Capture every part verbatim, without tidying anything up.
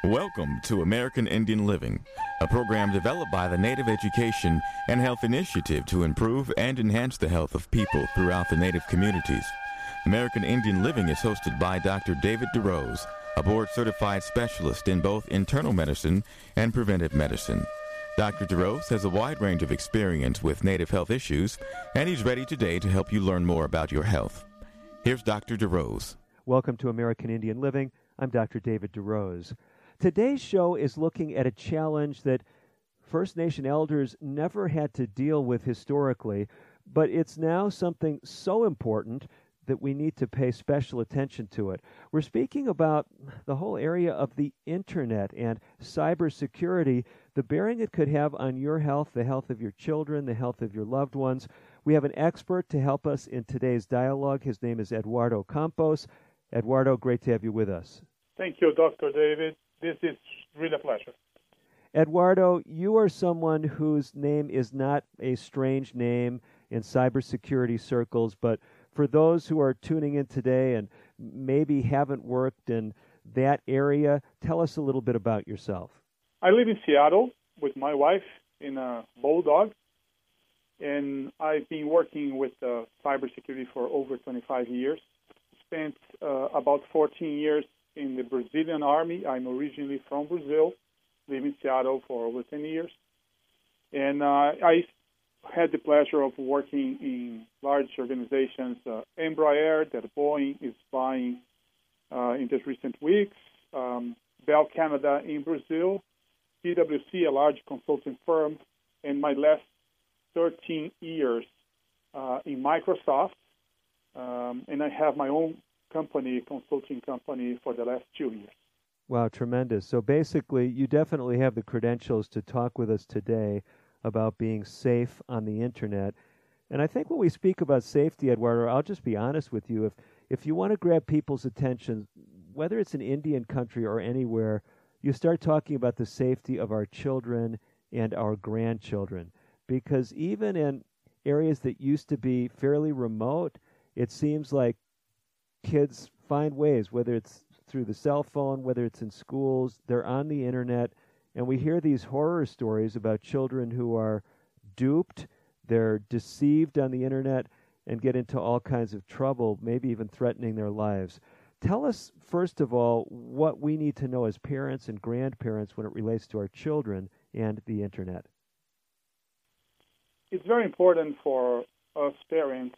Welcome to American Indian Living, a program developed by the Native Education and Health Initiative to improve and enhance the health of people throughout the Native communities. American Indian Living is hosted by Doctor David DeRose, a board-certified specialist in both internal medicine and preventive medicine. Doctor DeRose has a wide range of experience with Native health issues, and he's ready today to help you learn more about your health. Here's Doctor DeRose. Welcome to American Indian Living. I'm Doctor David DeRose. Today's show is looking at a challenge that First Nation elders never had to deal with historically, but it's now something so important that we need to pay special attention to it. We're speaking about the whole area of the Internet and cybersecurity, the bearing it could have on your health, the health of your children, the health of your loved ones. We have an expert to help us in today's dialogue. His name is Eduardo Campos. Eduardo, great to have you with us. Thank you, Doctor David. This is really a pleasure. Eduardo, you are someone whose name is not a strange name in cybersecurity circles, but for those who are tuning in today and maybe haven't worked in that area, tell us a little bit about yourself. I live in Seattle with my wife in a Bulldog, and I've been working with uh, cybersecurity for over twenty-five years. Spent uh, about fourteen years in the Brazilian Army. I'm originally from Brazil, live in Seattle for over ten years. And uh, I had the pleasure of working in large organizations, uh, Embraer, that Boeing is buying uh, in just recent weeks, um, Bell Canada in Brazil, P W C, a large consulting firm, and my last thirteen years uh, in Microsoft. Um, and I have my own company, consulting company, for the last two years. Wow, tremendous. So basically, you definitely have the credentials to talk with us today about being safe on the Internet. And I think when we speak about safety, Eduardo, I'll just be honest with you. If if you want to grab people's attention, whether it's in Indian country or anywhere, you start talking about the safety of our children and our grandchildren. Because even in areas that used to be fairly remote, it seems like kids find ways, whether it's through the cell phone, whether it's in schools, they're on the Internet, and we hear these horror stories about children who are duped, they're deceived on the Internet, and get into all kinds of trouble, maybe even threatening their lives. Tell us, first of all, what we need to know as parents and grandparents when it relates to our children and the Internet. It's very important for us parents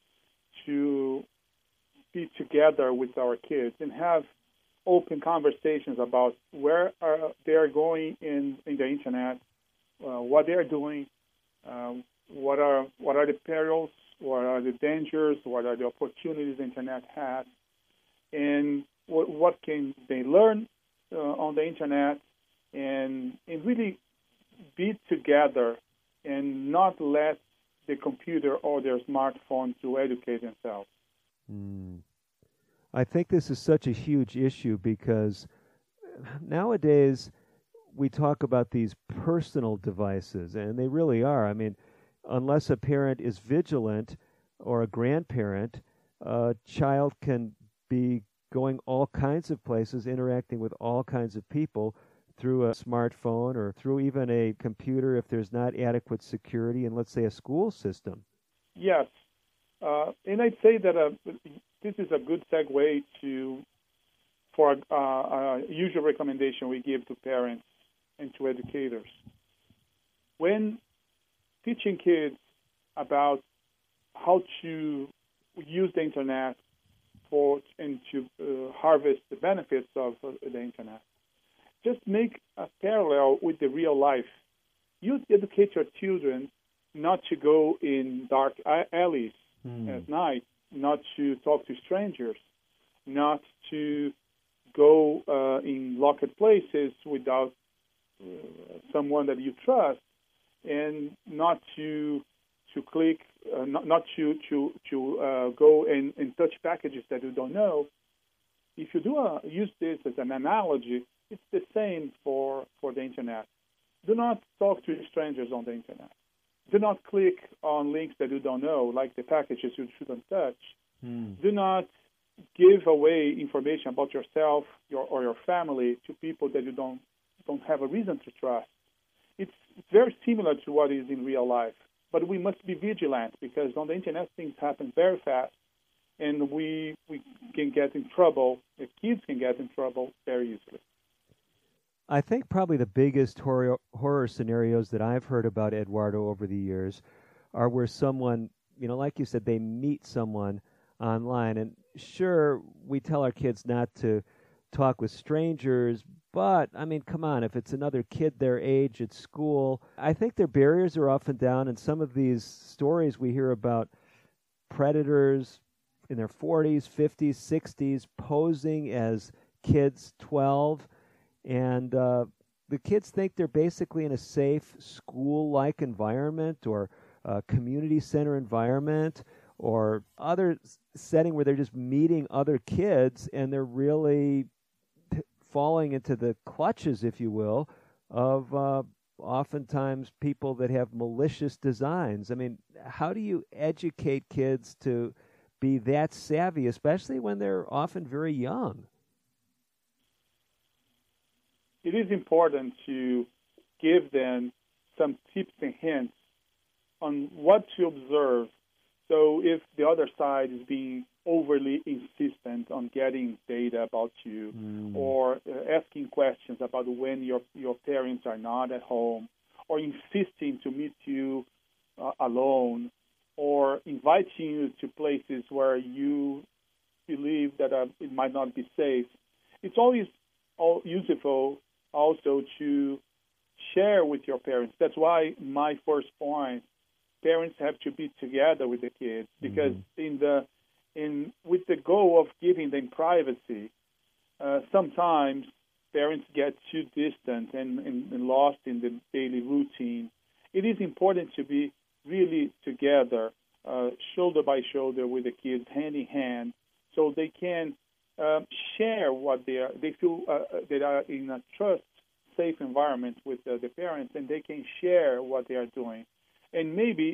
to be together with our kids and have open conversations about where are they are going in, in the Internet, uh, what they are doing, um, what are what are the perils, what are the dangers, what are the opportunities the Internet has, and what, what can they learn uh, on the Internet, and, and really be together and not let the computer or their smartphone to educate themselves. Mm. I think this is such a huge issue because nowadays we talk about these personal devices, and they really are. I mean, unless a parent is vigilant or a grandparent, a child can be going all kinds of places, interacting with all kinds of people through a smartphone or through even a computer if there's not adequate security in, let's say, a school system. Yes. Uh, and I'd say that uh, this is a good segue to for uh, a usual recommendation we give to parents and to educators. When teaching kids about how to use the Internet for and to uh, harvest the benefits of uh, the Internet, just make a parallel with the real life. You educate your children not to go in dark alleys mm. at night, not to talk to strangers, not to go uh, in locked places without uh, someone that you trust, and not to to click, uh, not, not to to to uh, go and, and touch packages that you don't know. If you do uh, use this as an analogy, it's the same for, for the Internet. Do not talk to strangers on the Internet. Do not click on links that you don't know, like the packages you shouldn't touch. Mm. Do not give away information about yourself your, or your family to people that you don't don't have a reason to trust. It's, it's very similar to what is in real life, but we must be vigilant because on the internet things happen very fast, and we we can get in trouble. The kids can get in trouble very easily. I think probably the biggest horror, horror scenarios that I've heard about, Eduardo, over the years are where someone, you know, like you said, they meet someone online. And sure, we tell our kids not to talk with strangers, but, I mean, come on, if it's another kid their age at school, I think their barriers are often down. And some of these stories we hear about predators in their forties, fifties, sixties posing as kids twelve, and uh, the kids think they're basically in a safe school-like environment or a community center environment or other setting where they're just meeting other kids, and they're really t- falling into the clutches, if you will, of uh, oftentimes people that have malicious designs. I mean, how do you educate kids to be that savvy, especially when they're often very young? It is important to give them some tips and hints on what to observe. So if the other side is being overly insistent on getting data about you mm. or uh, asking questions about when your, your parents are not at home, or insisting to meet you uh, alone, or inviting you to places where you believe that uh, it might not be safe, it's always all useful also to share with your parents. That's why my first point, parents have to be together with the kids, because mm-hmm. in the in with the goal of giving them privacy, uh, sometimes parents get too distant and, and, and lost in the daily routine. It is important to be really together, uh, shoulder by shoulder with the kids, hand in hand, so they can Um, share what they are. They feel uh, they are in a trust, safe environment with uh, the parents, and they can share what they are doing, and maybe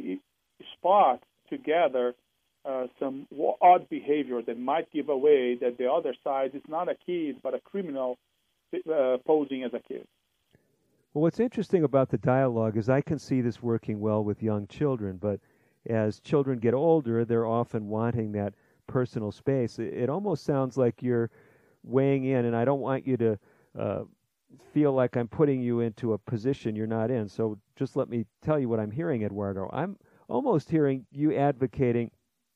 spot together uh, some odd behavior that might give away that the other side is not a kid but a criminal uh, posing as a kid. Well, what's interesting about the dialogue is I can see this working well with young children, but as children get older, they're often wanting that personal space. It almost sounds like you're weighing in, and I don't want you to uh, feel like I'm putting you into a position you're not in. So just let me tell you what I'm hearing, Eduardo. I'm almost hearing you advocating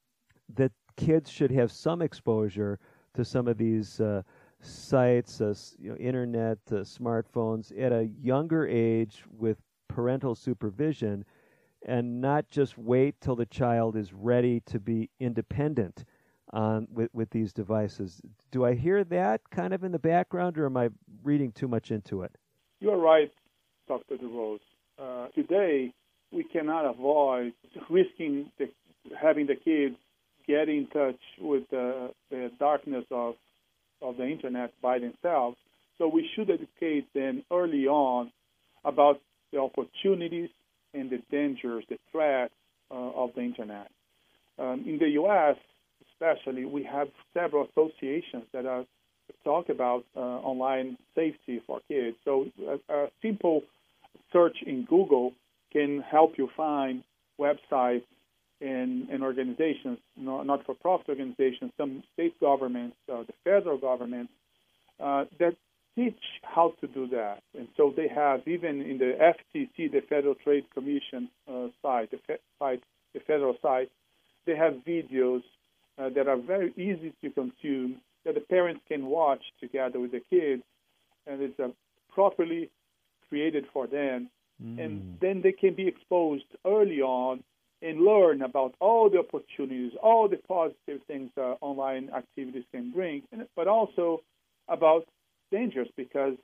that kids should have some exposure to some of these uh, sites, uh, you know, internet, uh, smartphones at a younger age with parental supervision, and not just wait till the child is ready to be independent on with, with these devices. Do I hear that kind of in the background, or am I reading too much into it? You're right, Doctor DeRose. Uh, today, we cannot avoid risking the, having the kids get in touch with the, the darkness of, of the internet by themselves. So we should educate them early on about the opportunities and the dangers, the threats uh, of the internet. Um, in the U S, especially, we have several associations that are talk about uh, online safety for kids. So a, a simple search in Google can help you find websites and, and organizations, no, not-for-profit organizations, some state governments, uh, the federal government, uh, that teach how to do that. And so they have, even in the F T C, the Federal Trade Commission uh, site, the, fe- site, the federal site, they have videos uh, that are very easy to consume that the parents can watch together with the kids, and it's uh, properly created for them. Mm. And then they can be exposed early on and learn about all the opportunities, all the positive things uh, online activities can bring, but also about dangers, because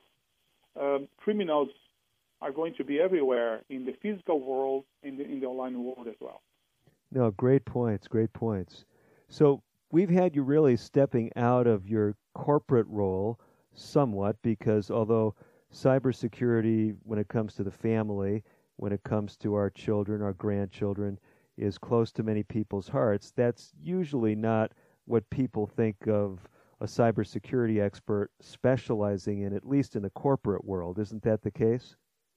um, criminals are going to be everywhere in the physical world, in the, in the online world as well. No, great points, great points. So we've had you really stepping out of your corporate role somewhat, because although cybersecurity, when it comes to the family, when it comes to our children, our grandchildren, is close to many people's hearts, that's usually not what people think of a cybersecurity expert specializing in, at least in the corporate world. Isn't that the case?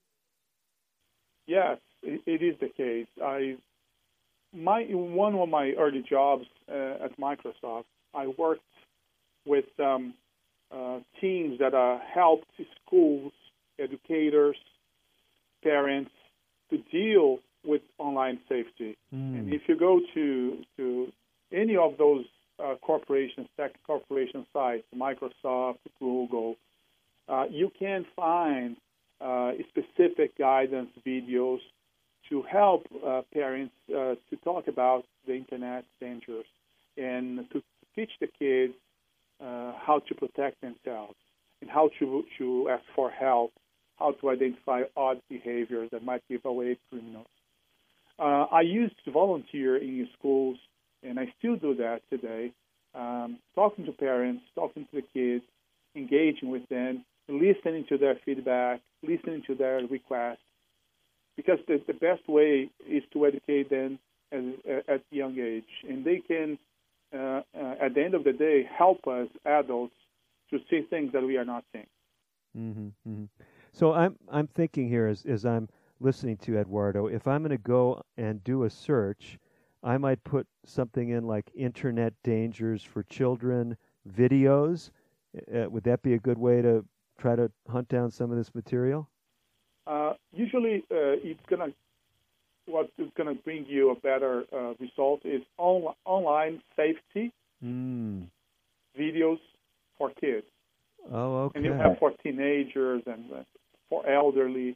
Yes, it, it is the case. I, my in one of my early jobs uh, at Microsoft, I worked with um, uh, teams that uh, helped schools, educators, parents to deal with online safety. Mm. And if you go to to any of those uh, corporations, tech corporation sites, Microsoft, Google, uh, you can find uh, specific guidance videos to help uh, parents uh, to talk about the internet dangers and to teach the kids uh, how to protect themselves and how to, to ask for help, how to identify odd behaviors that might give away criminals. Uh, I used to volunteer in schools, and I still do that today, um, talking to parents, talking to the kids, engaging with them, listening to their feedback, listening to their requests, because the, the best way is to educate them as, uh, at a young age. And they can, uh, uh, at the end of the day, help us adults to see things that we are not seeing. Mm-hmm, mm-hmm. So I'm I'm thinking here as, as I'm listening to Eduardo, if I'm going to go and do a search, I might put something in like internet dangers for children videos. Uh, would that be a good way to try to hunt down some of this material? Uh, usually, uh, it's gonna what is gonna bring you a better uh, result is on, online safety mm. videos for kids. Oh, okay. And you have for teenagers and uh, for elderly.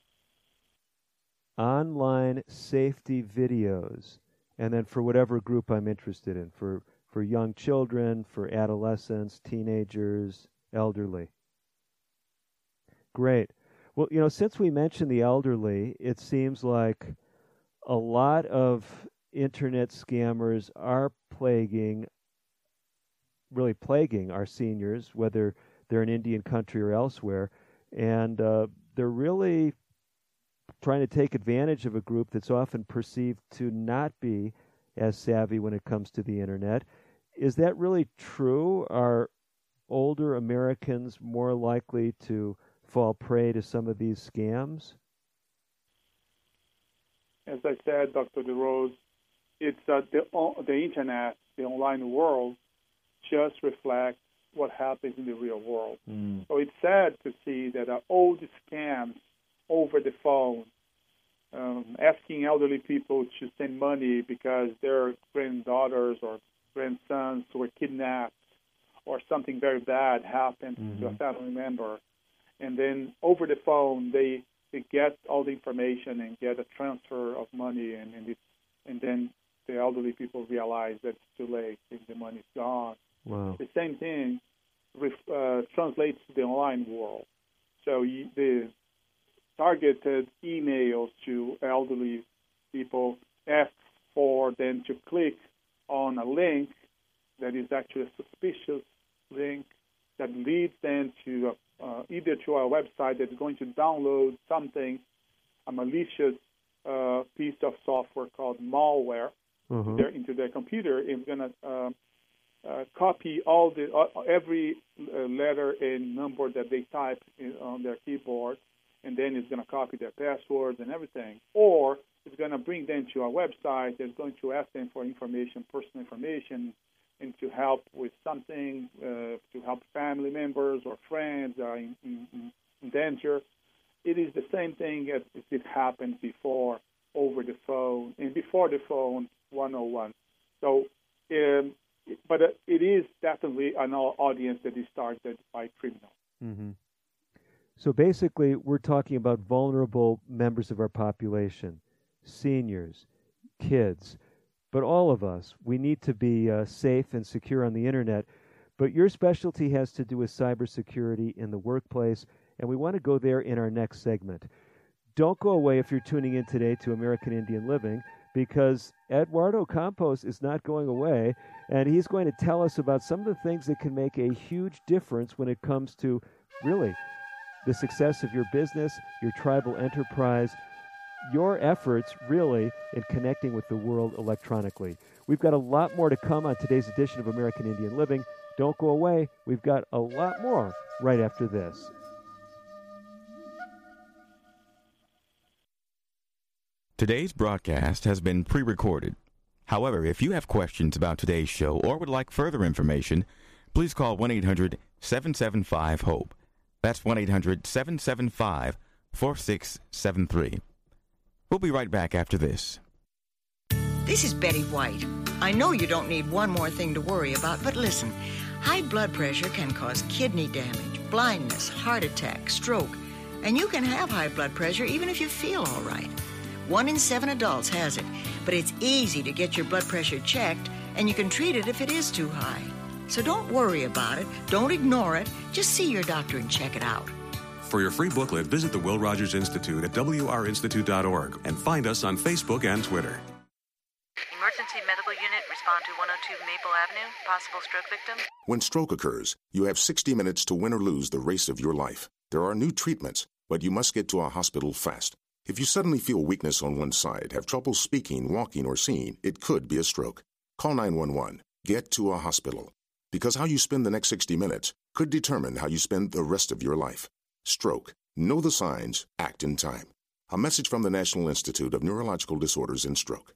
Online safety videos, and then for whatever group I'm interested in, for for young children, for adolescents, teenagers, elderly. Great. Well, you know, since we mentioned the elderly, it seems like a lot of internet scammers are plaguing, really plaguing our seniors, whether they're in Indian country or elsewhere, and uh, they're really trying to take advantage of a group that's often perceived to not be as savvy when it comes to the internet. Is that really true? Are older Americans more likely to fall prey to some of these scams? As I said, Doctor DeRose, it's uh, the the internet, the online world, just reflects what happens in the real world. Mm. So it's sad to see that uh, all the scams over the phone, um, asking elderly people to send money because their granddaughters or grandsons were kidnapped or something very bad happened mm-hmm. to a family member. And then over the phone, they, they get all the information and get a transfer of money, and and, it, and then the elderly people realize that it's too late and the money's gone. Wow. The same thing uh, translates to the online world. So you, the targeted emails to elderly people ask for them to click on a link that is actually a suspicious link that leads them to a Uh, either to a website that's going to download something, a malicious uh, piece of software called malware, mm-hmm. their, into their computer. It's going to uh, uh, copy all the uh, every uh, letter and number that they type in, on their keyboard, and then it's going to copy their passwords and everything. Or it's going to bring them to a website that's going to ask them for information, personal information, and to help with something, uh, to help family members or friends are in, in, in danger. It is the same thing as it happened before over the phone, and before the phone, one oh one. So, um, but it is definitely an audience that is targeted by criminals. Mm-hmm. So basically, we're talking about vulnerable members of our population, seniors, kids, but all of us. We need to be uh, safe and secure on the internet. But your specialty has to do with cybersecurity in the workplace, and we want to go there in our next segment. Don't go away if you're tuning in today to American Indian Living, because Eduardo Campos is not going away, and he's going to tell us about some of the things that can make a huge difference when it comes to really the success of your business, your tribal enterprise, your efforts really in connecting with the world electronically. We've got a lot more to come on today's edition of American Indian Living. Don't go away. We've got a lot more right after this. Today's broadcast has been pre-recorded. However, if you have questions about today's show or would like further information, please call one eight hundred seven seven five HOPE. That's one eight hundred seven seven five four six seven three. We'll be right back after this. This is Betty White. I know you don't need one more thing to worry about, but listen. High blood pressure can cause kidney damage, blindness, heart attack, stroke, and you can have high blood pressure even if you feel all right. One in seven adults has it, but it's easy to get your blood pressure checked, and you can treat it if it is too high. So don't worry about it. Don't ignore it. Just see your doctor and check it out. For your free booklet, visit the Will Rogers Institute at W R institute dot org and find us on Facebook and Twitter. Emergency medical unit, respond to one oh two Maple Avenue. Possible stroke victim. When stroke occurs, you have sixty minutes to win or lose the race of your life. There are new treatments, but you must get to a hospital fast. If you suddenly feel weakness on one side, have trouble speaking, walking, or seeing, it could be a stroke. Call nine one one. Get to a hospital. Because how you spend the next sixty minutes could determine how you spend the rest of your life. Stroke. Know the signs. Act in time. A message from the National Institute of Neurological Disorders and Stroke.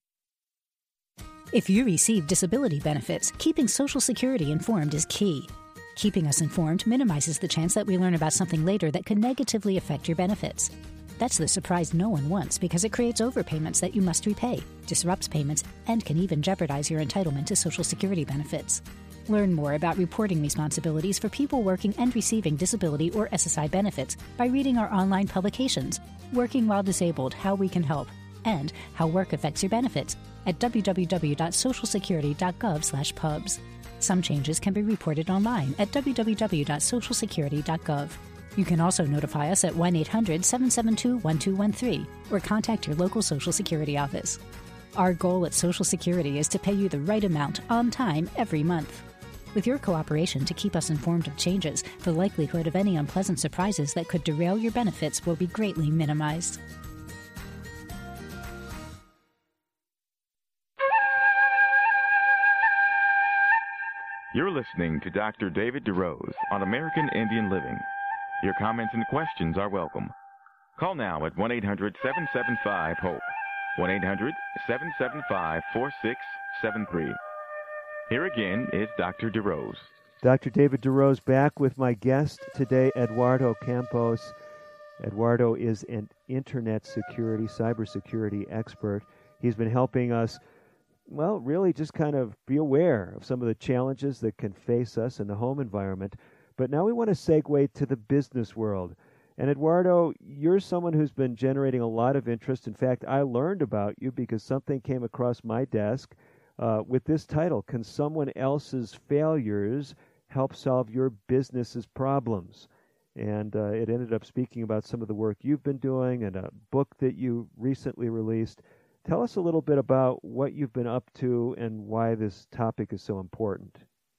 If you receive disability benefits, keeping Social Security informed is key. Keeping us informed minimizes the chance that we learn about something later that could negatively affect your benefits. That's the surprise no one wants because it creates overpayments that you must repay, disrupts payments, and can even jeopardize your entitlement to Social Security benefits. Learn more about reporting responsibilities for people working and receiving disability or S S I benefits by reading our online publications, Working While Disabled, How We Can Help, and How Work Affects Your Benefits at w w w dot social security dot gov slash pubs. Some changes can be reported online at w w w dot social security dot gov. You can also notify us at one eight hundred seven seven two one two one three or contact your local Social Security office. Our goal at Social Security is to pay you the right amount on time every month. With your cooperation to keep us informed of changes, the likelihood of any unpleasant surprises that could derail your benefits will be greatly minimized. You're listening to Doctor David DeRose on American Indian Living. Your comments and questions are welcome. Call now at one eight hundred seven seven five HOPE, one eight hundred seven seven five four six seven three. Here again is Doctor DeRose. Doctor David DeRose back with my guest today, Eduardo Campos. Eduardo is an internet security, cybersecurity expert. He's been helping us, well, really just kind of be aware of some of the challenges that can face us in the home environment. But now we want to segue to the business world. And Eduardo, you're someone who's been generating a lot of interest. In fact, I learned about you because something came across my desk uh, with this title, Can Someone Else's Failures Help Solve Your Business's Problems? And uh, it ended up speaking about some of the work you've been doing and a book that you recently released. Tell us a little bit about what you've been up to and why this topic is so important.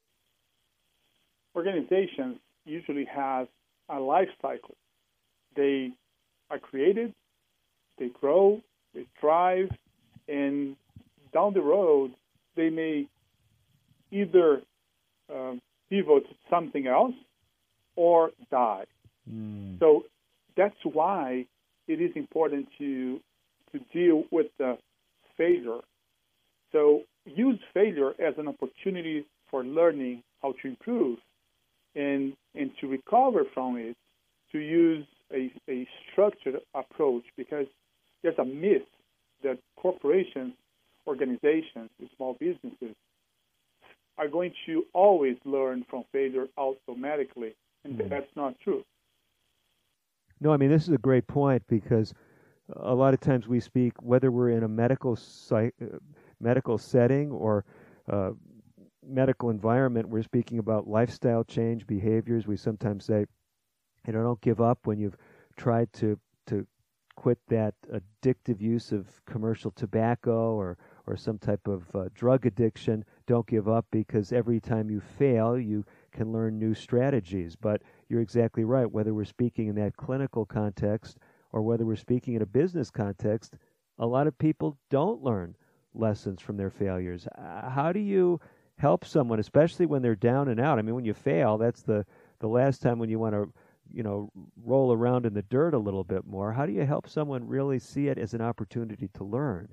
Organizations usually have a life cycle. They are created, they grow, they thrive, and down the road, they may either uh, pivot to something else or die. Mm. So that's why it is important to to deal with the failure. So use failure as an opportunity for learning how to improve and and to recover from it, to use a, a structured approach, because there's a myth that corporations, organizations, small businesses are going to always learn from failure automatically, and mm. that's not true. No, I mean, this is a great point, because a lot of times we speak, whether we're in a medical site, uh, medical setting or uh, medical environment, we're speaking about lifestyle change, behaviors. We sometimes say, you know, don't give up when you've tried to to quit that addictive use of commercial tobacco or, or some type of uh, drug addiction. Don't give up, because every time you fail, you can learn new strategies. But you're exactly right. Whether we're speaking in that clinical context or whether we're speaking in a business context, a lot of people don't learn lessons from their failures. Uh, how do you help someone, especially when they're down and out? I mean, when you fail, that's the, the last time when you want to, you know, roll around in the dirt a little bit more. How do you help someone really see it as an opportunity to learn?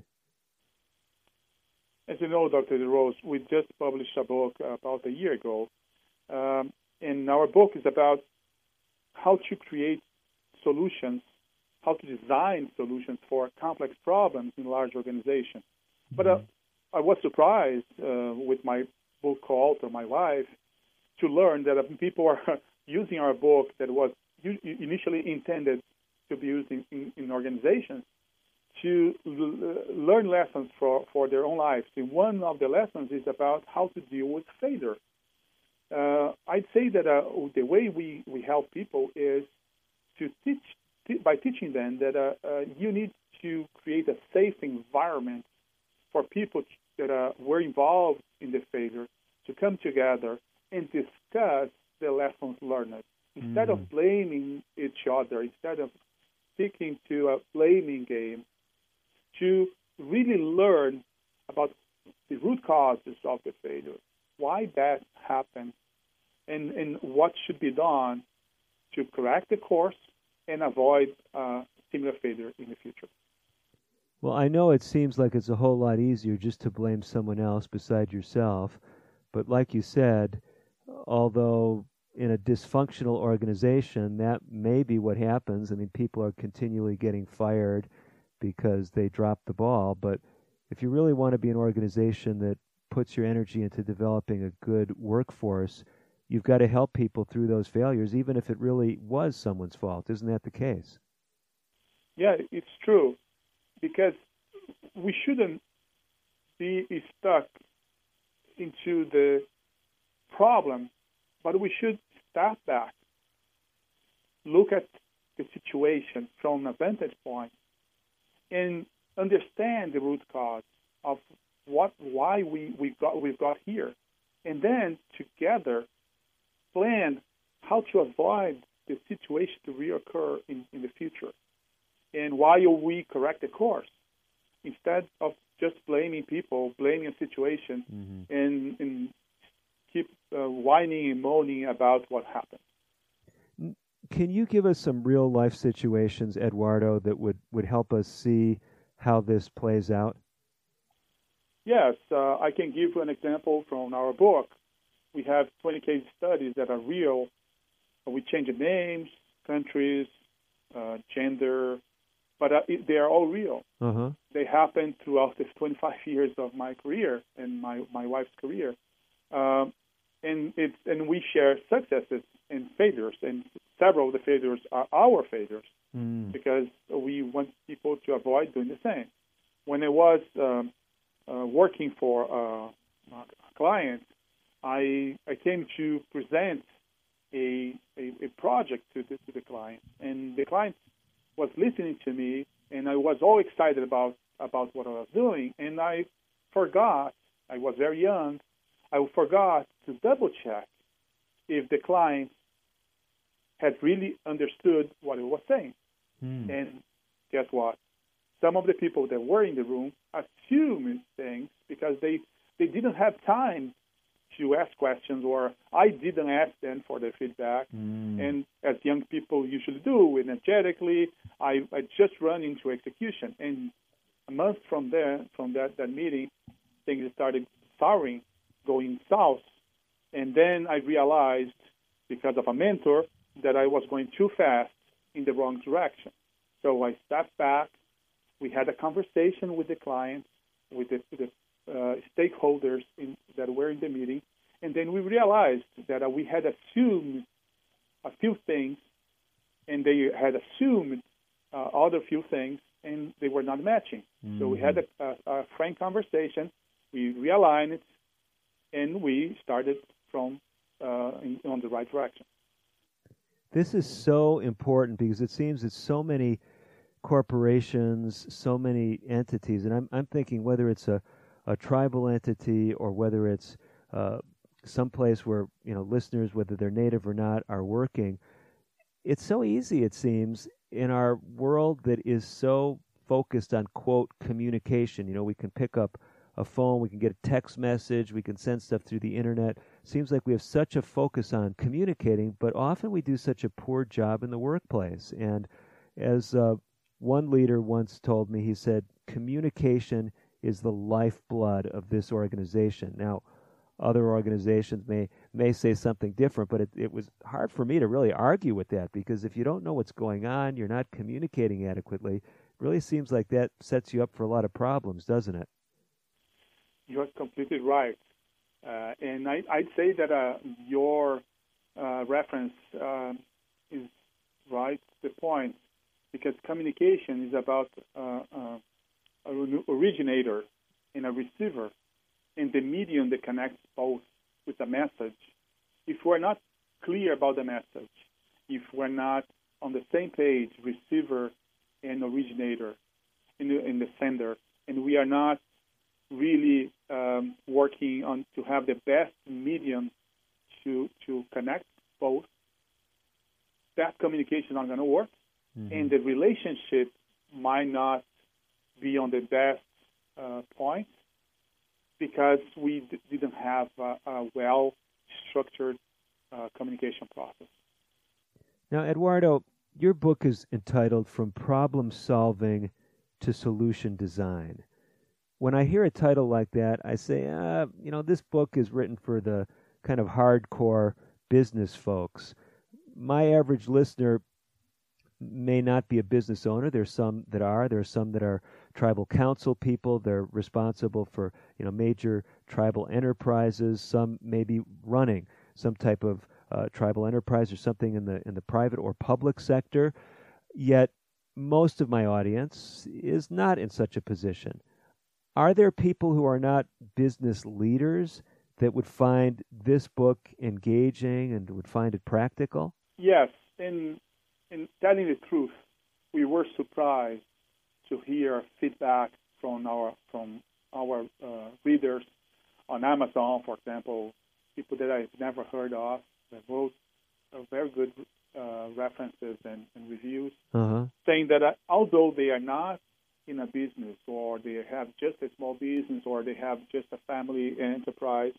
As you know, Doctor DeRose, we just published a book about a year ago. Um, and our book is about how to create solutions, how to design solutions for complex problems in large organizations. Mm-hmm. But uh, I was surprised uh, with my book co-author, my wife, to learn that uh, people are using our book that was initially intended to be used in, in, in organizations to l- learn lessons for, for their own lives. And one of the lessons is about how to deal with failure. Uh, I'd say that uh, the way we, we help people is to teach, t- by teaching them that uh, uh, you need to create a safe environment for people that uh, were involved in the failure to come together and discuss the lessons learned. Instead mm. of blaming each other, instead of sticking to a blaming game, to really learn about the root causes of the failure, why that happened, and, and what should be done to correct the course and avoid uh, similar failure in the future. Well, I know it seems like it's a whole lot easier just to blame someone else beside yourself, but like you said, although in a dysfunctional organization, that may be what happens. I mean, people are continually getting fired because they dropped the ball, but if you really want to be an organization that puts your energy into developing a good workforce, you've got to help people through those failures, even if it really was someone's fault. Isn't that the case? Yeah, it's true, because we shouldn't be stuck into the problem, but we should step back, look at the situation from a vantage point, and understand the root cause of what, why we we got we've got here, and then together plan how to avoid the situation to reoccur in, in the future, and while we correct the course, instead of just blaming people, blaming a situation, mm-hmm. and, and keep uh, whining and moaning about what happened. Can you give us some real life situations, Eduardo, that would, would help us see how this plays out? Yes, uh, I can give you an example from our book. We have twenty case studies that are real. We change the names, countries, uh, gender, but uh, it, they are all real. Uh-huh. They happened throughout the twenty-five years of my career and my, my wife's career. Um, and it's, and we share successes and failures, and several of the failures are our failures mm. because we want people to avoid doing the same. When I was um, uh, working for uh, a client, I I came to present a a, a project to the, to the client, and the client was listening to me, and I was all excited about about what I was doing, and I forgot. I was very young. I forgot to double check if the client had really understood what I was saying. Mm. And guess what? Some of the people that were in the room assumed things because they, they didn't have time to ask questions, or I didn't ask them for their feedback. Mm. And as young people usually do, energetically, I, I just run into execution. And a month from there, from that, that meeting, things started souring, going south. And then I realized, because of a mentor, that I was going too fast in the wrong direction. So I stepped back. We had a conversation with the client, with the, the uh, stakeholders in, that were in the meeting, and then we realized that uh, we had assumed a few things, and they had assumed uh, other few things, and they were not matching. Mm-hmm. So we had a, a, a frank conversation. We realigned it, and we started from uh, in, on the right direction. This is so important because it seems that so many corporations, so many entities, and I'm I'm thinking whether it's a, a tribal entity or whether it's uh, someplace where, you know, listeners, whether they're native or not, are working. It's so easy, it seems, in our world that is so focused on, quote, communication, you know, we can pick up a phone, we can get a text message, we can send stuff through the internet. Seems like we have such a focus on communicating, but often we do such a poor job in the workplace. And as uh, one leader once told me, he said, communication is the lifeblood of this organization. Now, other organizations may may say something different, but it, it was hard for me to really argue with that, because if you don't know what's going on, you're not communicating adequately, it really seems like that sets you up for a lot of problems, doesn't it? You're completely right. Uh, and I, I'd say that uh, your uh, reference uh, is right to the point, because communication is about uh, uh, an originator and a receiver, and the medium that connects both with the message. If we're not clear about the message, if we're not on the same page, receiver and originator in the, in the sender, and we are not really um, working on to have the best medium to to connect both, that communication is not going to work, mm-hmm. and the relationship might not be on the best uh, point, because we d- didn't have a, a well-structured uh, communication process. Now, Eduardo, your book is entitled From Problem Solving to Solution Design. When I hear a title like that, I say, uh, you know, this book is written for the kind of hardcore business folks. My average listener may not be a business owner. There's some that are. There are some that are tribal council people. They're responsible for, you know, major tribal enterprises. Some may be running some type of uh, tribal enterprise or something in the in the private or public sector. Yet most of my audience is not in such a position. Are there people who are not business leaders that would find this book engaging and would find it practical? Yes, and in telling the truth, we were surprised to hear feedback from our from our uh, readers on Amazon, for example, people that I've never heard of that wrote uh, very good uh, references and, and reviews, uh-huh. saying that uh, although they are not in a business, or they have just a small business, or they have just a family enterprise,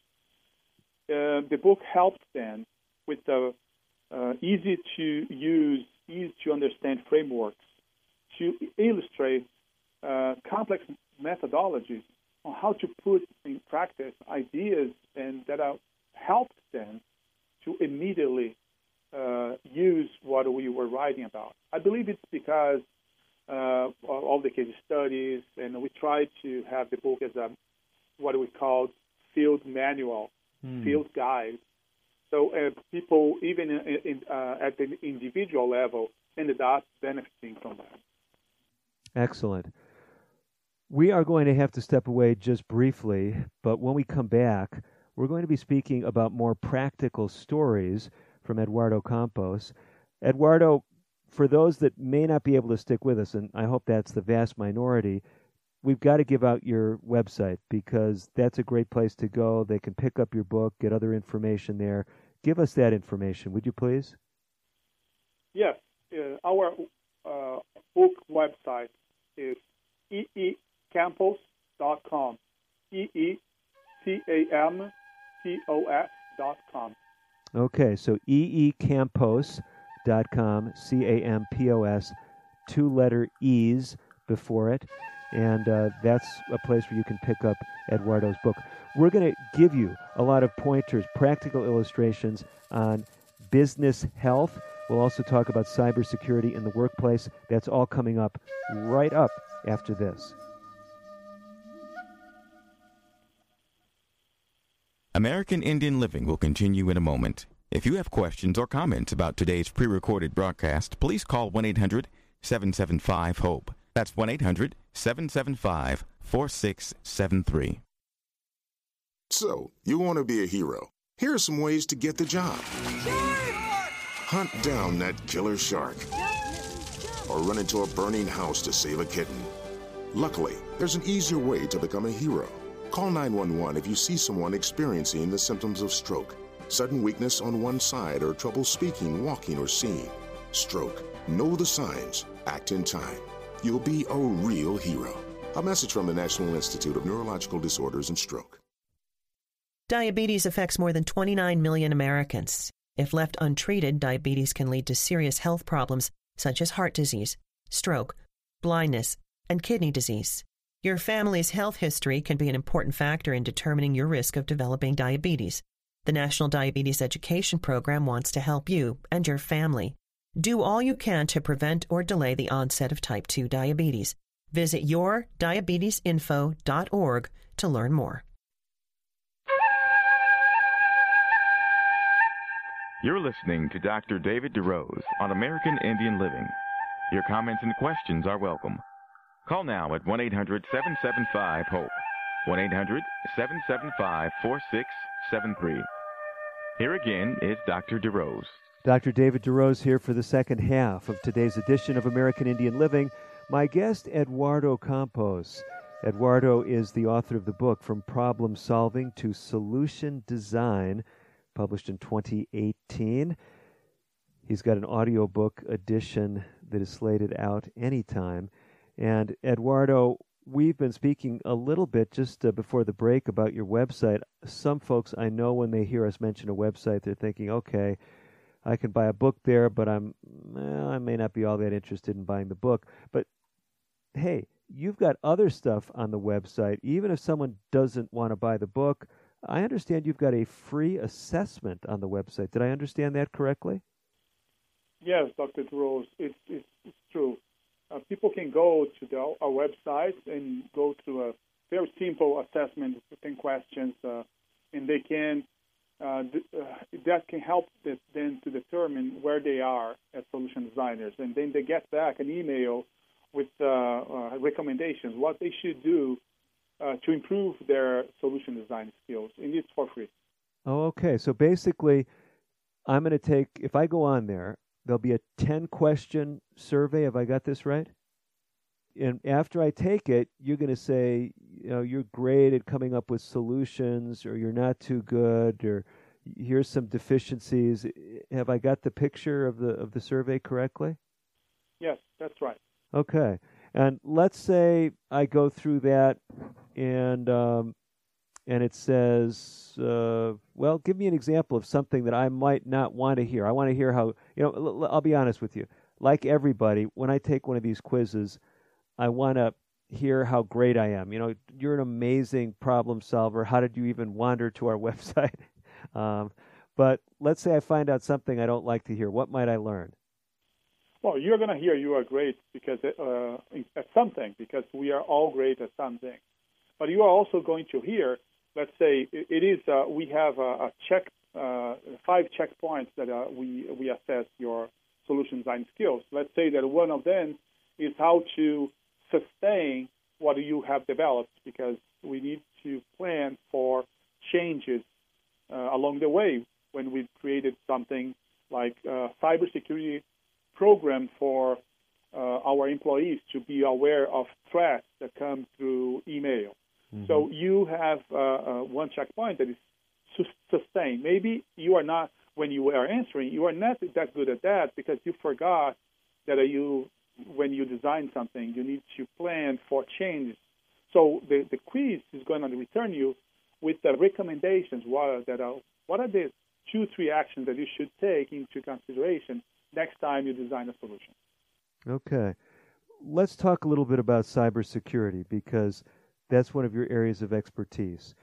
uh, the book helps them with the uh, easy-to-use, easy-to-understand frameworks to illustrate uh, complex methodologies on how to put in practice ideas and that are, help them to immediately uh, use what we were writing about. I believe it's because uh, all the case studies, and we try to have the book as a what we call field manual, hmm. field guide. So uh, people, even in, in, uh, at the individual level, ended up benefiting from that. Excellent. We are going to have to step away just briefly, but when we come back, we're going to be speaking about more practical stories from Eduardo Campos. Eduardo, for those that may not be able to stick with us, and I hope that's the vast minority, we've got to give out your website, because that's a great place to go. They can pick up your book, get other information there. Give us that information, would you please? Yes. Uh, our uh, book website is e e campos dot com. E E C A M P O S dot com. Okay, so e e campos dot com, C A M P O S, two letter E's before it, and uh, that's a place where you can pick up Eduardo's book. We're going to give you a lot of pointers, practical illustrations on business health. We'll also talk about cybersecurity in the workplace. That's all coming up right up after this. American Indian Living will continue in a moment. If you have questions or comments about today's pre-recorded broadcast, please call one eight hundred seven seven five HOPE. That's one eight hundred seven seven five four six seven three. So, you want to be a hero. Here are some ways to get the job. Hunt down that killer shark. Or run into a burning house to save a kitten. Luckily, there's an easier way to become a hero. Call nine one one if you see someone experiencing the symptoms of stroke, sudden weakness on one side, or trouble speaking, walking, or seeing. stroke. Know the signs. Act in time. You'll be a real hero. A message from the National Institute of Neurological Disorders and Stroke. Diabetes affects more than twenty-nine million Americans. If left untreated, diabetes can lead to serious health problems such as heart disease, stroke, blindness, and kidney disease. Your family's health history can be an important factor in determining your risk of developing diabetes. The National Diabetes Education Program wants to help you and your family. Do all you can to prevent or delay the onset of type two diabetes. Visit your diabetes info dot org to learn more. You're listening to Doctor David DeRose on American Indian Living. Your comments and questions are welcome. Call now at one eight hundred seven seven five HOPE, one eight hundred seven seven five four six seven three. Here again is Doctor DeRose. Doctor David DeRose here for the second half of today's edition of American Indian Living. My guest, Eduardo Campos. Eduardo is the author of the book From Problem Solving to Solution Design, published in twenty eighteen. He's got an audiobook edition that is slated out anytime. And Eduardo, we've been speaking a little bit just uh, before the break about your website. Some folks I know when they hear us mention a website, they're thinking, okay, I can buy a book there, but I'm well, I may not be all that interested in buying the book. But hey, you've got other stuff on the website. Even if someone doesn't want to buy the book, I understand you've got a free assessment on the website. Did I understand that correctly? Yes, Doctor DeRose, it's, it's, it's true. Uh, people can go to the, our website and go through a very simple assessment, ten questions, uh, and they can uh, th- uh, that can help them to determine where they are as solution designers, and then they get back an email with uh, uh, recommendations, what they should do uh, to improve their solution design skills, and it's for free. Oh, okay. So basically, I'm going to take, if I go on there, there'll be a ten-question survey. Have I got this right? And after I take it, you're going to say, you know, you're great at coming up with solutions, or you're not too good, or here's some deficiencies. Have I got the picture of the of the survey correctly? Yes, that's right. Okay. And let's say I go through that, and um, and it says, uh, well, give me an example of something that I might not want to hear. I want to hear how, you know, l- I'll be honest with you. Like everybody, when I take one of these quizzes, I want to hear how great I am. You know, you're an amazing problem solver. How did you even wander to our website? um, but let's say I find out something I don't like to hear. What might I learn? Well, you're going to hear you are great because uh, at something, because we are all great at something. But you are also going to hear, let's say, it is uh, we have a, a check, uh, five checkpoints that uh, we we assess your solution design skills. Let's say that one of them is how to sustain what you have developed, because we need to plan for changes uh, along the way when we've created something like uh, cybersecurity program for uh, our employees to be aware of threats that come through email. Mm-hmm. So you have uh, uh, one checkpoint that is su- sustained. Maybe you are not, when you are answering, you are not that good at that because you forgot that uh, you, when you design something, you need to plan for changes. So the, the quiz is going to return you with the recommendations. What are, that are, what are the two, three actions that you should take into consideration next time you design a solution? Okay. Let's talk a little bit about cybersecurity, because that's one of your areas of expertise.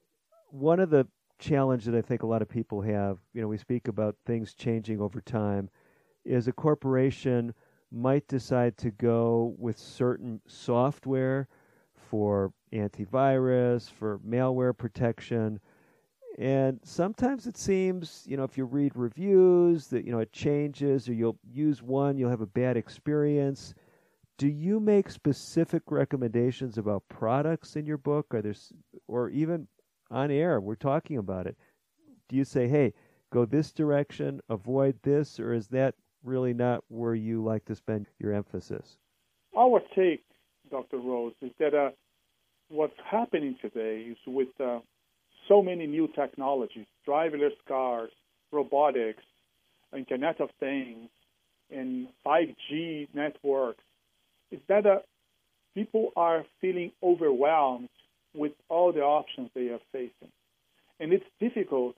One of the challenges that I think a lot of people have, you know, we speak about things changing over time, is a corporation might decide to go with certain software for antivirus, for malware protection. And sometimes it seems, you know, if you read reviews that, you know, it changes, or you'll use one, you'll have a bad experience. Do you make specific recommendations about products in your book? Are there, or even on air, we're talking about it. Do you say, hey, go this direction, avoid this, or is that really not where you like to spend your emphasis? Our take, Doctor Rose, is that uh, what's happening today is with uh, so many new technologies, driverless cars, robotics, Internet of Things, and five G networks, is that uh, people are feeling overwhelmed with all the options they are facing. And it's difficult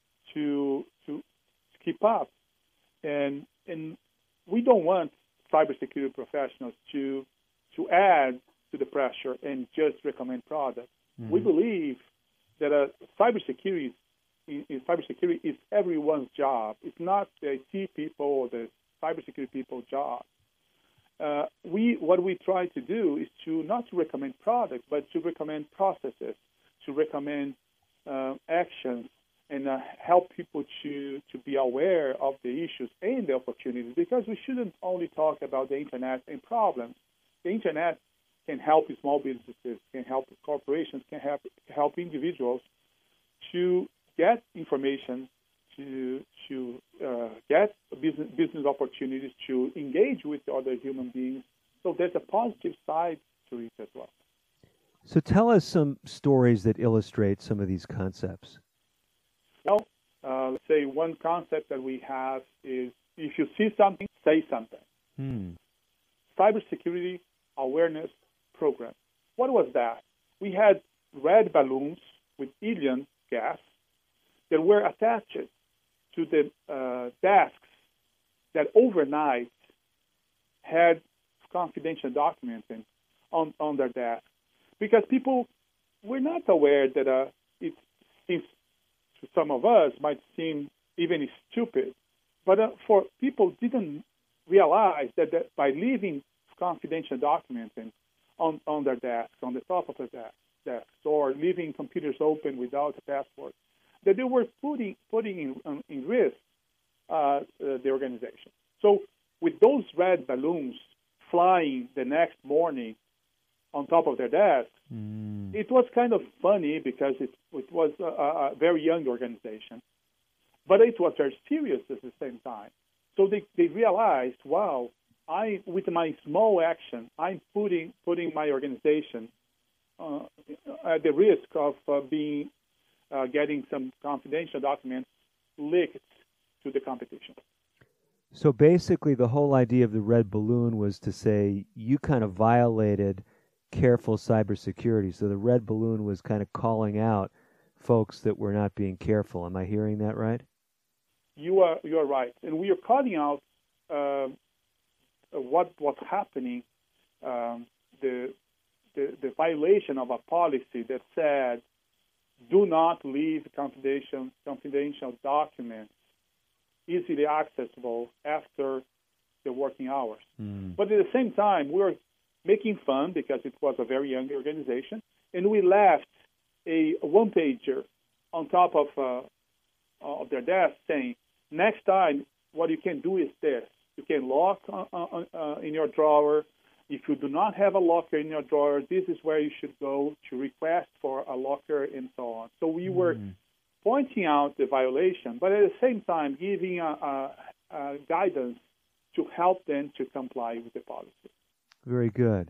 to to keep up. And and we don't want cybersecurity professionals to to add to the pressure and just recommend products. Mm-hmm. We believe that uh, cybersecurity in, in cybersecurity is everyone's job. It's not the I T people or the cybersecurity people's job. Uh, we what we try to do is to not to recommend products, but to recommend processes, to recommend uh, actions, and uh, help people to, to be aware of the issues and the opportunities, because we shouldn't only talk about the Internet and problems. The Internet can help small businesses, can help corporations, can help, help individuals to get information, to to uh, get business, business opportunities, to engage with other human beings. So there's a positive side to it as well. So tell us some stories that illustrate some of these concepts. Well, uh, let's say one concept that we have is if you see something, say something. Hmm. Cybersecurity awareness program. What was that? We had red balloons with helium gas that were attached to the uh, desks that overnight had confidential documents on, on their desk. Because people were not aware that uh, it seems to some of us might seem even stupid, but uh, for people didn't realize that, that by leaving confidential documents on, on their desks, on the top of their desk, desks, or leaving computers open without a password, that they were putting putting in, um, in risk uh, uh, the organization. So with those red balloons flying the next morning on top of their desk, mm. it was kind of funny because it, it was a, a very young organization, but it was very serious at the same time. So they, they realized, wow, I with my small action, I'm putting putting my organization uh, at the risk of uh, being uh, getting some confidential documents leaked to the competition. So basically, the whole idea of the red balloon was to say you kind of violated careful cybersecurity. So the red balloon was kind of calling out folks that were not being careful. Am I hearing that right? You are you are right, and we are calling out uh, what was happening, um, the, the the violation of a policy that said, do not leave confidential confidential documents easily accessible after the working hours. Mm. But at the same time, we were making fun because it was a very young organization, and we left a one-pager on top of uh, of their desk saying, next time, what you can do is this. You can lock uh, uh, in your drawer. If you do not have a locker in your drawer, this is where you should go to request for a locker and so on. So we mm. were pointing out the violation, but at the same time giving a, a, a guidance to help them to comply with the policy. Very good.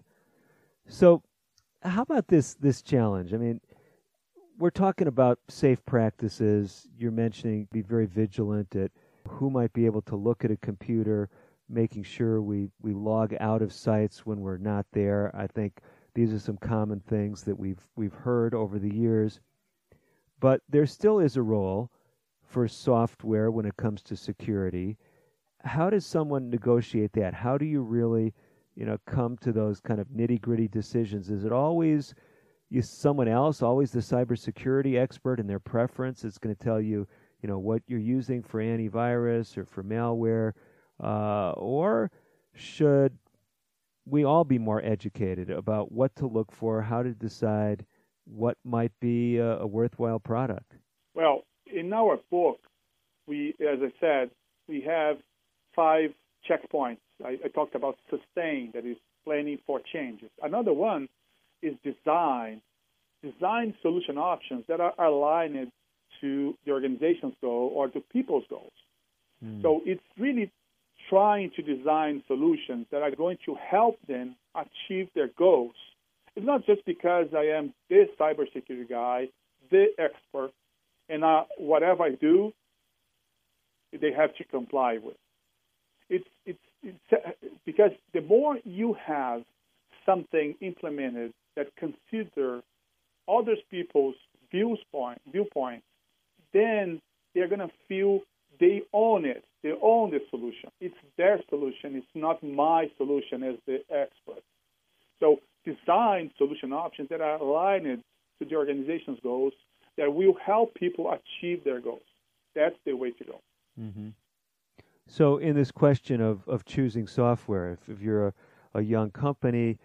So how about this this challenge? I mean, we're talking about safe practices. You're mentioning be very vigilant at who might be able to look at a computer, making sure we, we log out of sites when we're not there. I think these are some common things that we've we've heard over the years. But there still is a role for software when it comes to security. How does someone negotiate that? How do you really, you know, come to those kind of nitty-gritty decisions? Is it always you, someone else, always the cybersecurity expert and their preference is going to tell you, you know, what you're using for antivirus or for malware? Uh, or should we all be more educated about what to look for, how to decide what might be a, a worthwhile product? Well, in our book, we, as I said, we have five checkpoints. I, I talked about sustain, that is planning for changes. Another one is design. Design solution options that are aligned to the organization's goal or to people's goals. Mm. So it's really trying to design solutions that are going to help them achieve their goals. It's not just because I am this cybersecurity guy, the expert, and uh, whatever I do, they have to comply with. it's, it's, it's because the more you have something implemented that consider other people's viewpoint, viewpoints, then they're going to feel they own it. They own the solution. It's their solution. It's not my solution as the expert. So design solution options that are aligned to the organization's goals that will help people achieve their goals. That's the way to go. Mm-hmm. So in this question of, of choosing software, if, if you're a, a young company,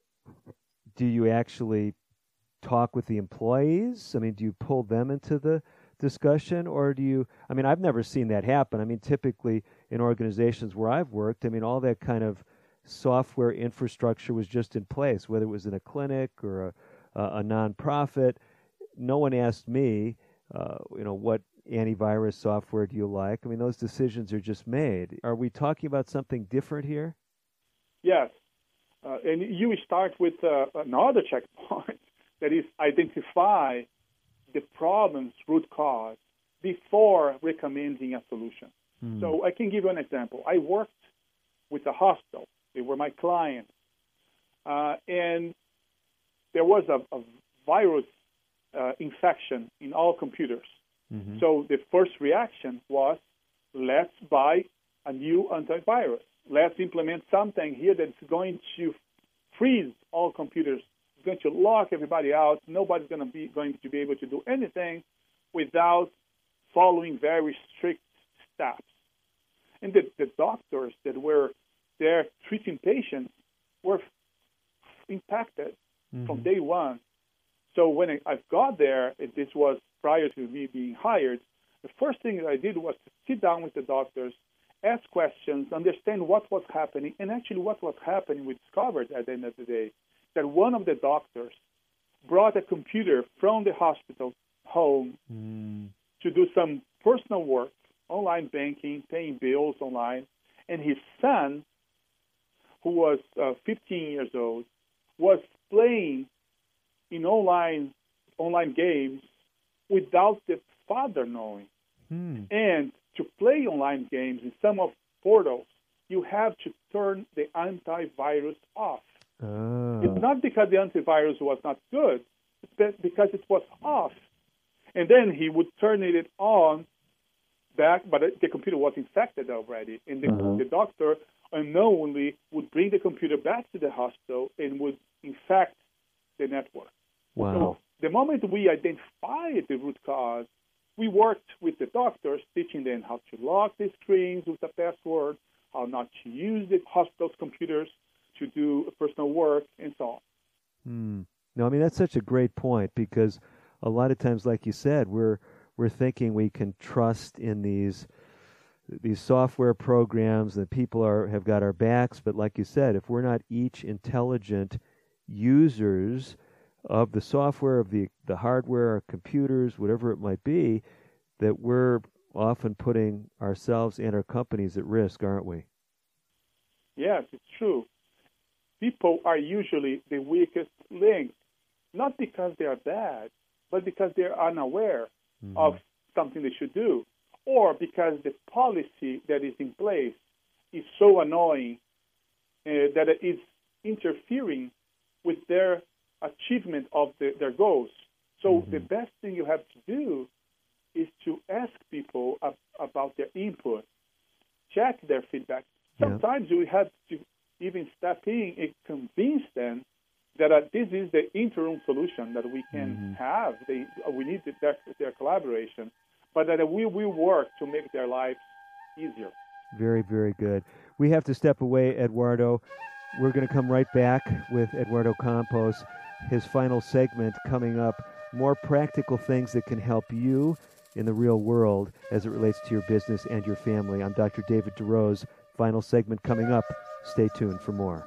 do you actually talk with the employees? I mean, do you pull them into the discussion, or do you, I mean, I've never seen that happen. I mean, typically in organizations where I've worked, I mean, all that kind of software infrastructure was just in place, whether it was in a clinic or a, a, a nonprofit. No one asked me, uh, you know, what antivirus software do you like? I mean, those decisions are just made. Are we talking about something different here? Yes. Uh, and you start with uh, another checkpoint that is identify the problem's root cause before recommending a solution. Hmm. So I can give you an example. I worked with a hospital. They were my client. Uh, and there was a, a virus uh, infection in all computers. Mm-hmm. So the first reaction was, let's buy a new antivirus. Let's implement something here that's going to freeze all computers. It's going to lock everybody out. Nobody's going to be going to be able to do anything without following very strict steps. And the, the doctors that were there treating patients were impacted mm-hmm. from day one. So when I, I got there, and this was prior to me being hired, the first thing that I did was to sit down with the doctors, ask questions, understand what was happening, and actually what was happening, we discovered at the end of the day that one of the doctors brought a computer from the hospital home mm. to do some personal work, online banking, paying bills online, and his son, who was uh, fifteen years old, was playing in online online games without the father knowing. Hmm. And to play online games in some of portals, you have to turn the antivirus off. Oh. It's not because the antivirus was not good, it's because it was off. And then he would turn it on back, but the computer was infected already. And the, uh-huh. the doctor unknowingly would bring the computer back to the hospital and would infect the network. Wow. So the moment we identified the root cause, we worked with the doctors, teaching them how to lock the screens with a password, how not to use the hospital's computers to do personal work, and so on. Hmm. No, I mean, that's such a great point, because a lot of times, like you said, we're we're thinking we can trust in these these software programs that people are have got our backs, but like you said, if we're not each intelligent users of the software, of the, the hardware, our computers, whatever it might be, that we're often putting ourselves and our companies at risk, aren't we? Yes, it's true. People are usually the weakest link, not because they are bad, but because they're unaware mm-hmm. of something they should do, or because the policy that is in place is so annoying uh, that it is interfering with their achievement of the, their goals. So mm-hmm. the best thing you have to do is to ask people ab- about their input, check their feedback. Sometimes yeah. you have to even step in and convince them that uh, this is the interim solution that we can mm-hmm. have. They, uh, we need their, their collaboration, but that uh, we will work to make their lives easier. Very, very good. We have to step away, Eduardo. We're going to come right back with Eduardo Campos. His final segment coming up, more practical things that can help you in the real world as it relates to your business and your family. I'm Doctor David DeRose. Final segment coming up. Stay tuned for more.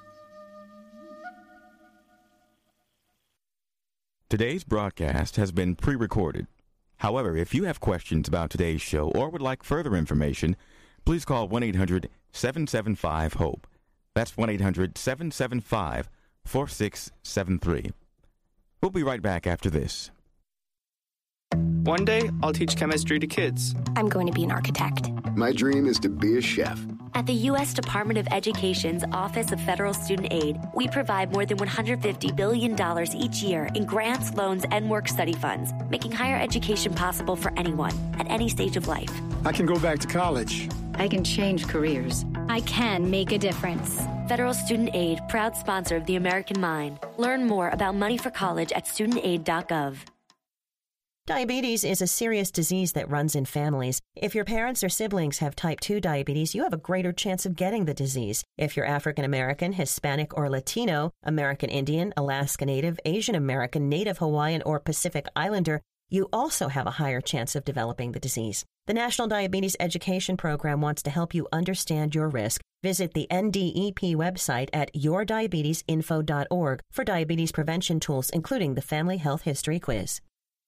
Today's broadcast has been pre-recorded. However, if you have questions about today's show or would like further information, please call one eight hundred seven seven five HOPE. That's one eight hundred seven seven five four six seven three. We'll be right back after this. One day, I'll teach chemistry to kids. I'm going to be an architect. My dream is to be a chef. At the U S Department of Education's Office of Federal Student Aid, we provide more than one hundred fifty billion dollars each year in grants, loans, and work-study funds, making higher education possible for anyone at any stage of life. I can go back to college. I can change careers. I can make a difference. Federal Student Aid, proud sponsor of the American Mind. Learn more about money for college at student aid dot gov. Diabetes is a serious disease that runs in families. If your parents or siblings have type two diabetes, you have a greater chance of getting the disease. If you're African American, Hispanic, or Latino, American Indian, Alaska Native, Asian American, Native Hawaiian, or Pacific Islander, you also have a higher chance of developing the disease. The National Diabetes Education Program wants to help you understand your risk. Visit the N D E P website at your diabetes info dot org for diabetes prevention tools, including the Family Health History Quiz.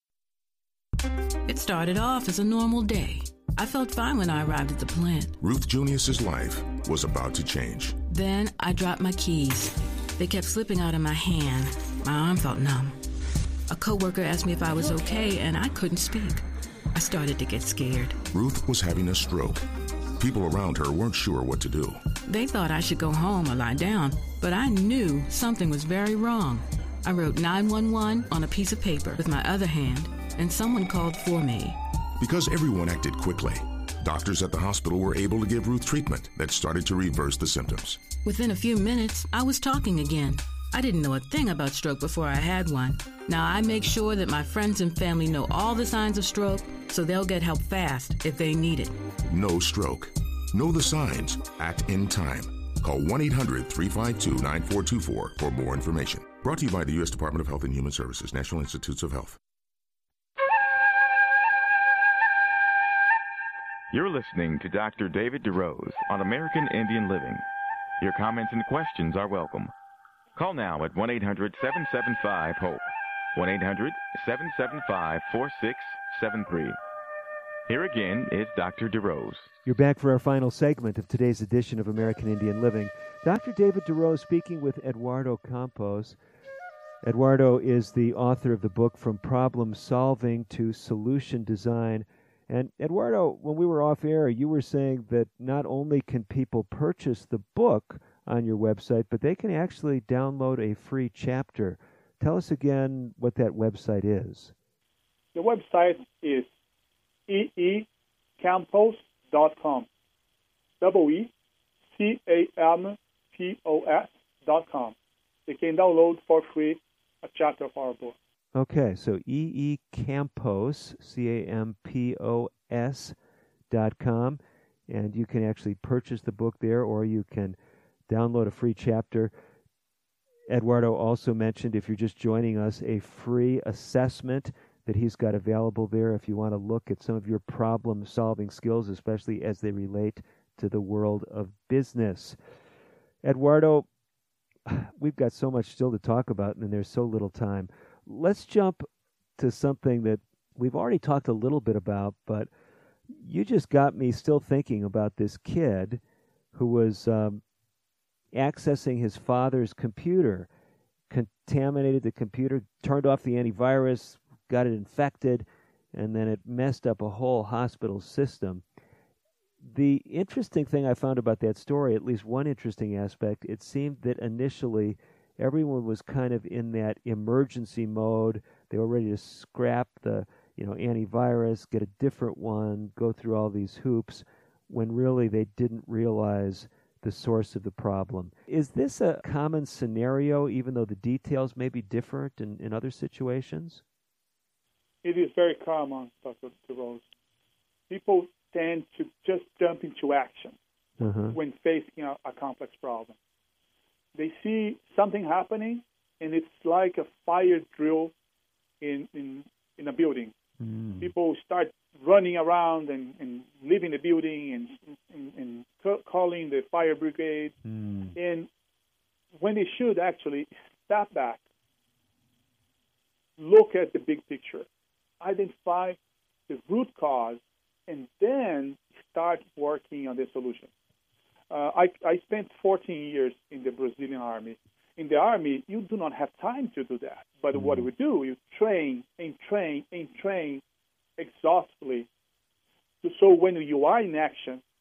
It started off as a normal day. I felt fine when I arrived at the plant. Ruth Junius's life was about to change. Then I dropped my keys. They kept slipping out of my hand. My arm felt numb. A coworker asked me if I was okay, and I couldn't speak. I started to get scared. Ruth was having a stroke. People around her weren't sure what to do. They thought I should go home or lie down, but I knew something was very wrong. I wrote nine one one on a piece of paper with my other hand, and someone called for me. Because everyone acted quickly, doctors at the hospital were able to give Ruth treatment that started to reverse the symptoms. Within a few minutes, I was talking again. I didn't know a thing about stroke before I had one. Now I make sure that my friends and family know all the signs of stroke so they'll get help fast if they need it. No stroke. Know the signs. Act in time. Call one eight hundred three five two nine four two four for more information. Brought to you by the U S Department of Health and Human Services, National Institutes of Health. You're listening to Doctor David DeRose on American Indian Living. Your comments and questions are welcome. Call now at one eight hundred seven seven five HOPE, one eight hundred seven seven five four six seven three. Here again is Doctor DeRose. You're back for our final segment of today's edition of American Indian Living. Doctor David DeRose speaking with Eduardo Campos. Eduardo is the author of the book From Problem Solving to Solution Design. And Eduardo, when we were off air, you were saying that not only can people purchase the book on your website, but they can actually download a free chapter. Tell us again what that website is. The website is e e campos dot com. Double E C A M P O S dot com. They can download for free a chapter of our book. Okay, so E E Campos, C A M P O S dot com, and you can actually purchase the book there, or you can download a free chapter. Eduardo also mentioned, if you're just joining us, a free assessment that he's got available there if you want to look at some of your problem-solving skills, especially as they relate to the world of business. Eduardo, we've got so much still to talk about, and there's so little time. Let's jump to something that we've already talked a little bit about, but you just got me still thinking about this kid who was um, accessing his father's computer, contaminated the computer, turned off the antivirus, got it infected, and then it messed up a whole hospital system. The interesting thing I found about that story, at least one interesting aspect, it seemed that initially everyone was kind of in that emergency mode. They were ready to scrap the, you know, antivirus, get a different one, go through all these hoops, when really they didn't realize the source of the problem. Is this a common scenario, even though the details may be different in, in other situations? It is very common, Doctor DeRose. People tend to just jump into action uh-huh. when facing a, a complex problem. They see something happening, and it's like a fire drill in in, in a building. Mm. People start running around and, and leaving the building and, and, and c- calling the fire brigade. Mm. And when they should actually step back, look at the big picture, identify the root cause, and then start working on the solution. Uh, I, I spent fourteen years in the Brazilian army. In the army, you do not have time to do that. But mm-hmm. what we do, you train and train and train exhaustively. So when you are in action,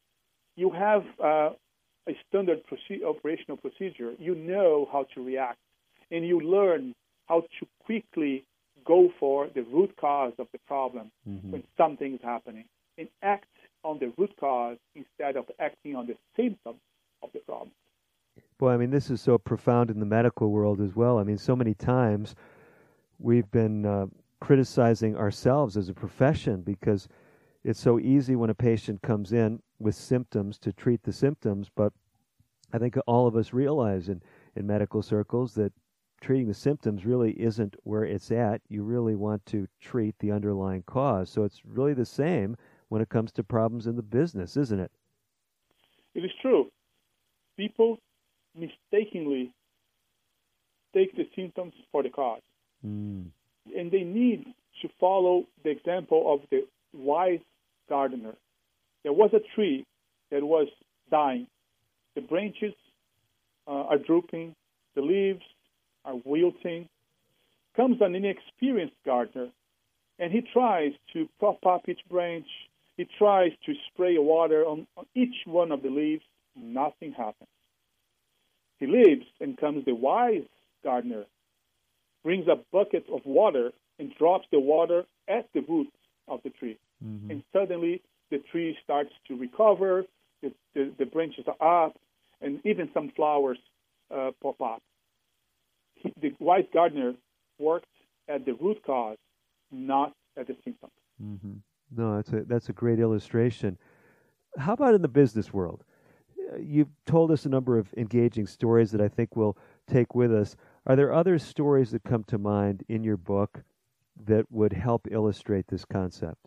you have uh, a standard proce- operational procedure. You know how to react, and you learn how to quickly go for the root cause of the problem mm-hmm. when something is happening, and act on the root cause instead of acting on the symptoms of the problem. Boy, I mean, this is so profound in the medical world as well. I mean, so many times we've been uh, criticizing ourselves as a profession because it's so easy when a patient comes in with symptoms to treat the symptoms, but I think all of us realize in, in medical circles that treating the symptoms really isn't where it's at. You really want to treat the underlying cause. So it's really the same when it comes to problems in the business, isn't it? It is true. People mistakenly take the symptoms for the cause. Mm. And they need to follow the example of the wise gardener. There was a tree that was dying. The branches uh, are drooping. The leaves are wilting. Comes an inexperienced gardener, and he tries to prop up each branch. He tries to spray water on, on each one of the leaves. Nothing happens. He leaves, and comes the wise gardener, brings a bucket of water and drops the water at the roots of the tree. Mm-hmm. And suddenly the tree starts to recover, the, the, the branches are up, and even some flowers uh, pop up. He, the wise gardener worked at the root cause, not at the symptom. Mm-hmm. No, that's a, that's a great illustration. How about in the business world? You've told us a number of engaging stories that I think we'll take with us. Are there other stories that come to mind in your book that would help illustrate this concept?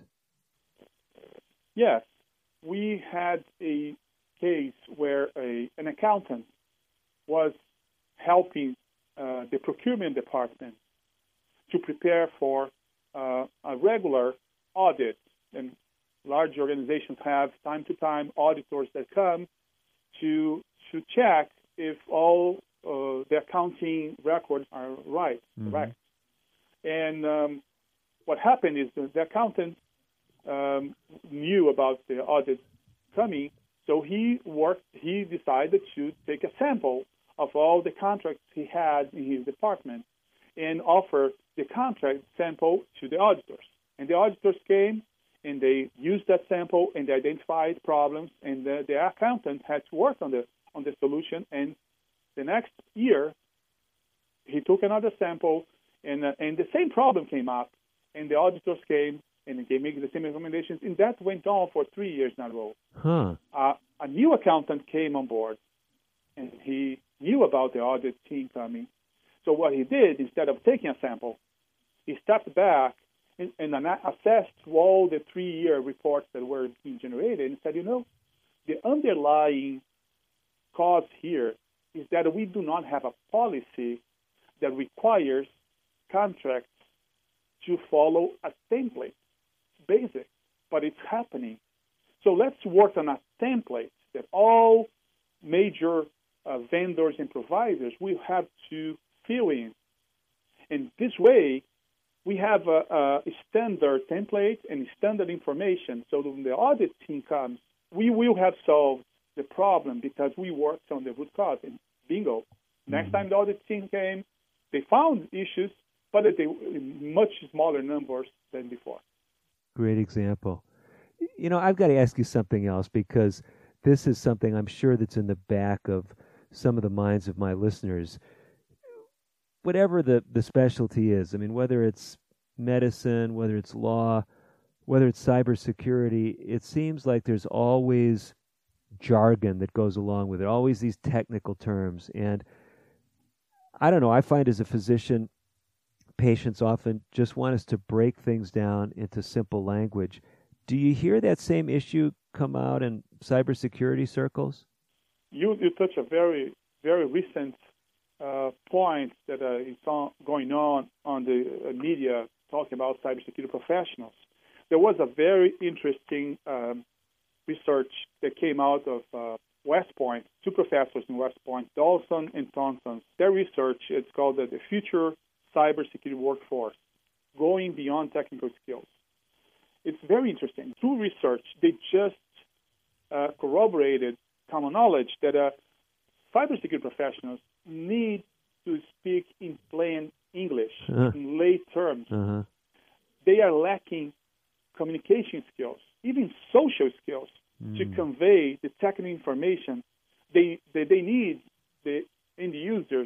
Yes. We had a case where a, an accountant was helping uh, the procurement department to prepare for uh, a regular audit. And large organizations have, time to time, auditors that come to to check if all uh, the accounting records are right, mm-hmm. correct. And um, what happened is that the accountant um, knew about the audit coming, so he worked. He decided to take a sample of all the contracts he had in his department and offer the contract sample to the auditors. And the auditors came, and they used that sample, and they identified problems, and the, the accountant had to work on the on the solution. And the next year, he took another sample, and uh, and the same problem came up, and the auditors came, and they made the same recommendations, and that went on for three years in a row. Huh. Uh, a new accountant came on board, and he knew about the audit team coming. So what he did, instead of taking a sample, he stepped back and, and assessed all the three-year reports that were being generated and said, you know, the underlying cause here is that we do not have a policy that requires contracts to follow a template. It's basic, but it's happening. So let's work on a template that all major uh, vendors and providers will have to fill in. And this way, we have a, a standard template and standard information. So when the audit team comes, we will have solved the problem because we worked on the root cause. And bingo. Mm-hmm. Next time the audit team came, they found issues, but they in much smaller numbers than before. Great example. You know, I've got to ask you something else because this is something I'm sure that's in the back of some of the minds of my listeners. Whatever the, the specialty is, I mean, whether it's medicine, whether it's law, whether it's cybersecurity, it seems like there's always jargon that goes along with it, always these technical terms. And I don't know, I find as a physician, patients often just want us to break things down into simple language. Do you hear that same issue come out in cybersecurity circles? You, you touch a very, very recent uh, point that uh, is on, going on on the uh, media talking about cybersecurity professionals. There was a very interesting um, research that came out of uh, West Point, two professors in West Point, Dawson and Thompson. Their research, it's called the, the Future Cybersecurity Workforce, Going Beyond Technical Skills. It's very interesting. Through research, they just uh, corroborated common knowledge that uh, cybersecurity professionals need to speak in plain English, uh-huh. in lay terms. Uh-huh. They are lacking communication skills, even social skills, mm. to convey the technical information they, they, they need the end users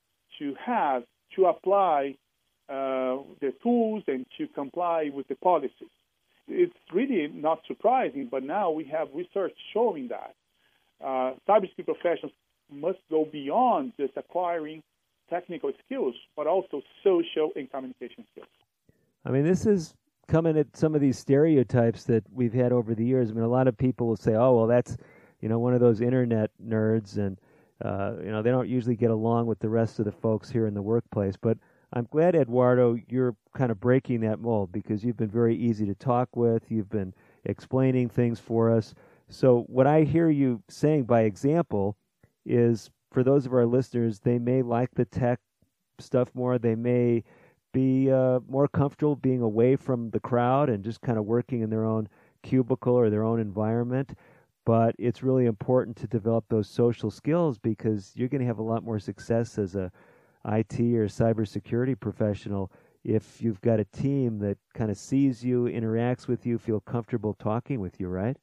to have to apply uh, the tools and to comply with the policies. It's really not surprising, but now we have research showing that uh, cybersecurity professionals must go beyond just acquiring technical skills, but also social and communication skills. I mean, this is coming at some of these stereotypes that we've had over the years. I mean, a lot of people will say, oh, well, that's, you know, one of those internet nerds, and, uh, you know, they don't usually get along with the rest of the folks here in the workplace. But I'm glad, Eduardo, you're kind of breaking that mold, because you've been very easy to talk with. You've been explaining things for us. So what I hear you saying by example is, for those of our listeners, they may like the tech stuff more. They may be uh, more comfortable being away from the crowd and just kind of working in their own cubicle or their own environment. But it's really important to develop those social skills, because you're going to have a lot more success as a I T or cybersecurity professional if you've got a team that kind of sees you, interacts with you, feel comfortable talking with you, right?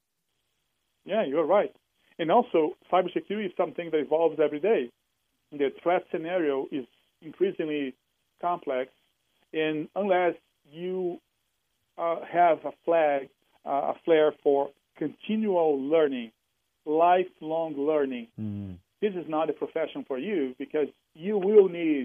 Yeah, you're right. And also, cybersecurity is something that evolves every day. The threat scenario is increasingly complex, and unless you uh, have a flag, uh, a flair for continual learning, lifelong learning, mm. this is not a profession for you, because you will need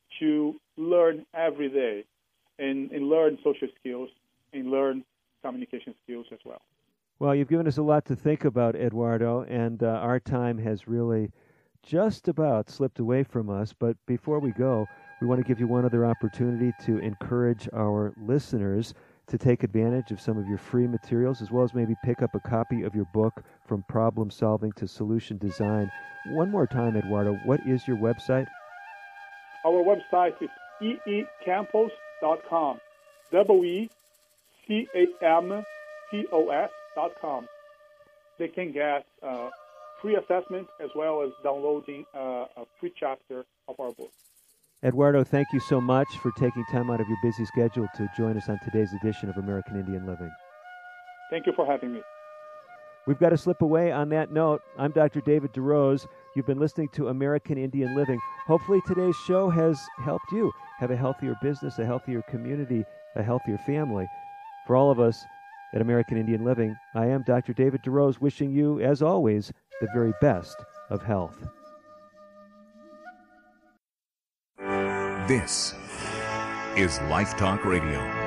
to learn every day and, and learn social skills and learn communication skills as well. Well, you've given us a lot to think about, Eduardo, and uh, our time has really just about slipped away from us. But before we go, we want to give you one other opportunity to encourage our listeners to take advantage of some of your free materials, as well as maybe pick up a copy of your book, From Problem Solving to Solution Design. One more time, Eduardo, what is your website? Our website is e e campos dot com, W E C A M P O S dot com. They can get uh, free assessment as well as downloading uh, a free chapter of our book. Eduardo, thank you so much for taking time out of your busy schedule to join us on today's edition of American Indian Living. Thank you for having me. We've got to slip away on that note. I'm Doctor David DeRose. You've been listening to American Indian Living. Hopefully today's show has helped you have a healthier business, a healthier community, a healthier family. For all of us at American Indian Living, I am Doctor David DeRose, wishing you, as always, the very best of health. This is Life Talk Radio.